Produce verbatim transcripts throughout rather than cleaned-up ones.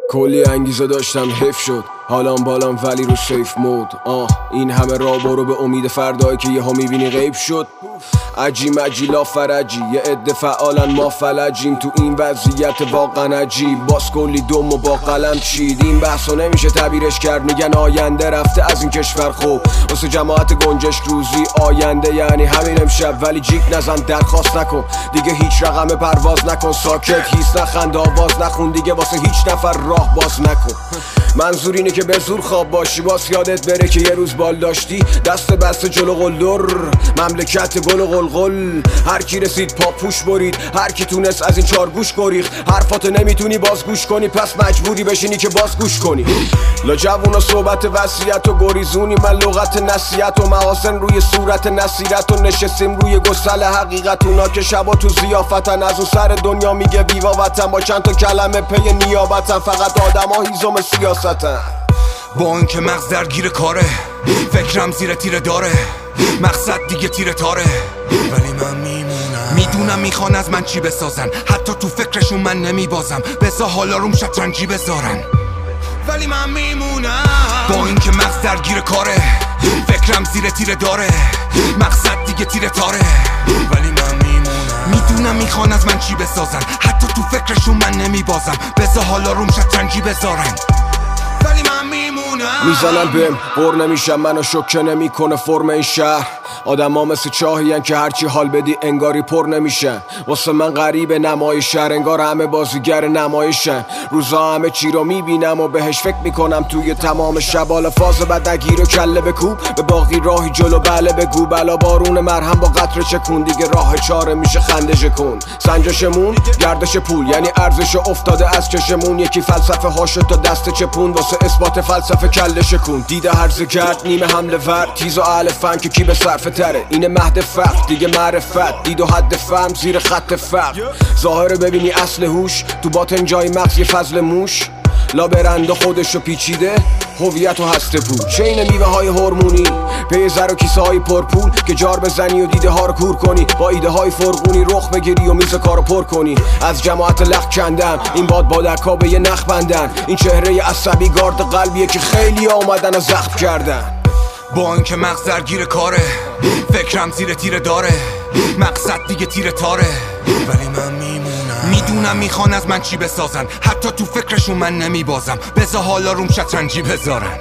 کلی انگیزه داشتم حیف شد حالام بالام ولی رو سیف مود. آه این همه راه برو به امید فردایی که یه ها میبینی غیب شد. عجی مجی لا فرجی یه عده فعالن ما فلجیم تو این وضعیت واقعا عجیب. باز کلی دم و با قلم چید این بحثا نمیشه تعبیرش کرد. میگن آینده رفته از این کشور خوب واسه جماعت گنجش روزی آینده یعنی همین امشب. ولی جیک نزن درخواست نکن دیگه هیچ رقم پرواز نکن. ساکت هیس نخند آواز نخون دیگه واسه هیچ نفر راه باز نکن. منظور اینه که به زور خواب باشی باز یادت بره که یه روز بال داشتی دست بسته جلو قلدر مملکت گل و قلقل. هر کی رسید پاپوش برید هر کی تونست از این چارگوش گریخت. حرفاتو نمیتونی باز گوش کنی پس مجبوری بشینی که باز گوش کنی. لا جوونا صحبت وصیت و گریزونی من لغت نصیحت و محاسن روی صورت نصیرت و نشستیم روی گسل حقیقت. اونا که شبا تو ضیافتن از اون سر دنیا میگه ویوا وطن با چند تا کلمه پی نیابتن. فقط آدم ها هیزم سیاستن با اینکه مغز درگیر کاره فکرم زیر تیره داره مقصد دیگه تیره تاره. ولی من میمونم میدونم میخوان از من چی بسازن حتی تو فکرشون من نمیبازم بذار حالا روم شطرنجی بذارن. ولی من میمونم با اینکه مغز درگیر کاره فکرم زیر تیره داره مقصد دیگه تیره تاره. ولی من میمونم میدونم میخوان از من چی بسازن حتی تو فکرشون من نمیبازم بذار حالا روم شطرنجی بذارن. ولی من میمونم میزنن بهم بر نمیشم منو شوکه نمیکنه فرم این شهر. آدم ها مثل چاهین که هرچی حال بدی انگاری پر نمیشن. واسه من غریب نمایش شهر انگار همه بازیگر نمایشن. روزا همه چی رو میبینم و بهش فکر میکنم توی تمام شبال فاز بد نگیر و کله بکوب به باقی راهی جلو بله بگو بلا بارون مرهم با قطره چکون دیگه راه چاره میشه خنده شکن. سنجشمون گردش پول یعنی ارزش افتاده از چشمون. یکی فلسفه هاشو تا دست چپون واسه اثبات فلسفه کله شکون. دیده هرزه گرد نیمه حمله ور تیز و اهل فن که کی به صرفه تره. اینه مهد فقر دیگه معرفت دید و حد فهم زیر خط فقر. ظاهره ببینی اصل هوش تو باطن جای مغز یه فضل موش. لا برنده خودشو پیچیده هویت و هسته بود. چین میوه های هورمونی پی زر و کیسه های پرپول که جار بزنی و دیده ها رو کور کنی با ایده های فرقونی رخ بگیری و میز کارو پر کنی. از جماعت لخ کندن این باد بادرکا به یه نخ بندن. این چهره عصبی گارد قلبیه که خیلی آمدن و زخم کردن. با اینکه مغز درگیر کاره فکرم زیر تیره داره مقصد دیگه تیره تاره. ولی من میمونم میدونم میخوان از من چی بسازن حتی تو فکرشون من نمیبازم بذار حالا روم شطرنجی بذارن.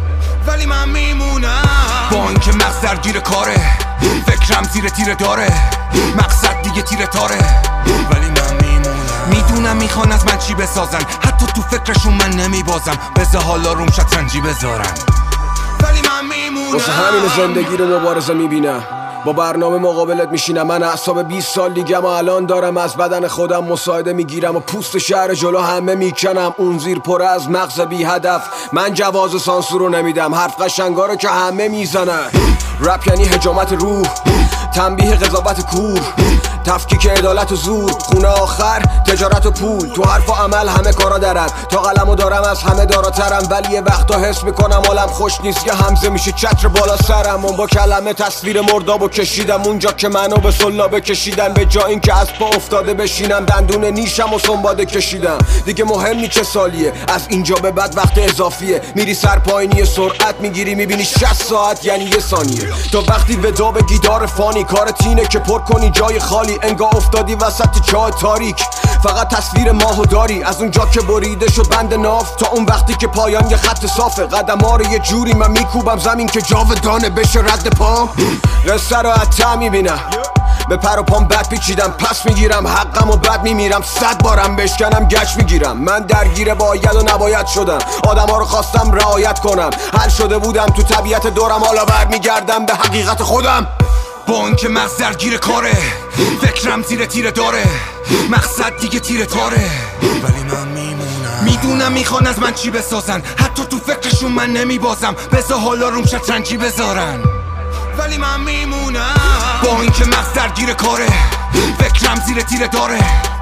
ولی من میمونم با اینکه مغز درگیر کاره فکرم زیر تیره داره مقصد دیگه تیره تاره. ولی من میمونم میدونم میخوان از من چی بسازن حتی تو فکرشون من نمیبازم بذار حالا روم شطرنجی بذارن. ولی من میمونم واسه همین زندگی رو مبارزه میبینم با برنامه مقابلت میشینم. من اعصاب بیست سال دیگم و الان دارم از بدن خودم مساعده میگیرم و پوست شهر جلو همه میکنم. اون زیر پر از مغز بی هدف من جواز سانسور رو نمیدم. حرف قشنگا رو که همه میزنن. رپ یعنی حجامت روح تنبیه قضاوت کور تفکیک عدالت و زور خونه آخر تجارت و پول. تو حرف و عمل همه کارا درد تا قلمو دارم از همه داراترم. ولی یه وقتا حس میکنم حالم خوش نیست یه همزه میشه چتر بالا سرم. اون با کلمه تصویر مردابو کشیدم اونجا که منو به سلابه کشیدن. به جا این که از پا افتاده بشینم دندون نیشم و سنباده کشیدم. دیگه مهم نی چه سالیه از اینجا به بعد وقت اضافیه. میری سر پایینی سرعت میگیری میبینی شصت ساعت یعنی یه ثانیه. تا وقتی ودا به گیتار فانی کارت اینه که پر کنی جای خالی انگار افتادی وسط چاه تاریک. فقط تصویر ماهو داری از اونجا که بریده شد بند ناف تا اون وقتی که پایان یه خط صافه. قدم ها رو یه جوری من میکوبم زمین که جاودانه بشه رد پام. قصه رو حتی میبینم به پر و پام بد پیچیدم پس میگیرم حقم و بد میمیرم. صد بارم بشکنم گچ میگیرم. من درگیر باید و نباید شدم آدم ها رو خواستم رعایت کنم. حل شده بودم تو طبیعت دورم حالا برمیگردم به حقیقت خودم. با اینکه مغز درگیر کاره فکرم زیر تیره داره مقصد دیگه تیره تاره. ولی من میمونم میدونم میخوان از من چی بسازن حتی تو فکرشون من نمیبازم بذار حالا روم شطرنجی بذارن. ولی من میمونم با اینکه مغز درگیر کاره فکرم زیر تیره داره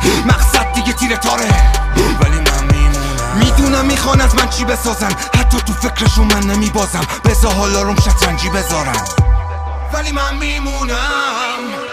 مقصد دیگه تیره تاره. ولی من میمونم میدونم میخوان از من چی بسازن حتی تو فکرشون من نمیبازم بذار حالا روم شطرنجی بذارن. ولی من میمونم